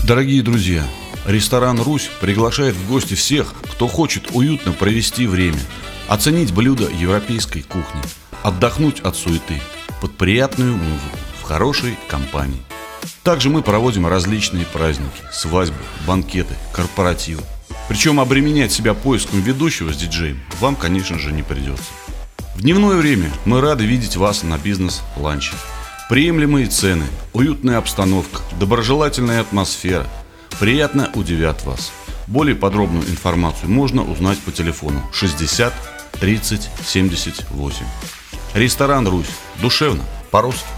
Дорогие друзья, ресторан «Русь» приглашает в гости всех, кто хочет уютно провести время, оценить блюда европейской кухни, отдохнуть от суеты, под приятную музыку, в хорошей компании. Также мы проводим различные праздники, свадьбы, банкеты, корпоративы. Причем обременять себя поиском ведущего с диджеем вам, конечно же, не придется. В дневное время мы рады видеть вас на бизнес-ланче. Приемлемые цены, уютная обстановка, доброжелательная атмосфера приятно удивят вас. Более подробную информацию можно узнать по телефону 60 30 78. Ресторан «Русь». Душевно, по-русски.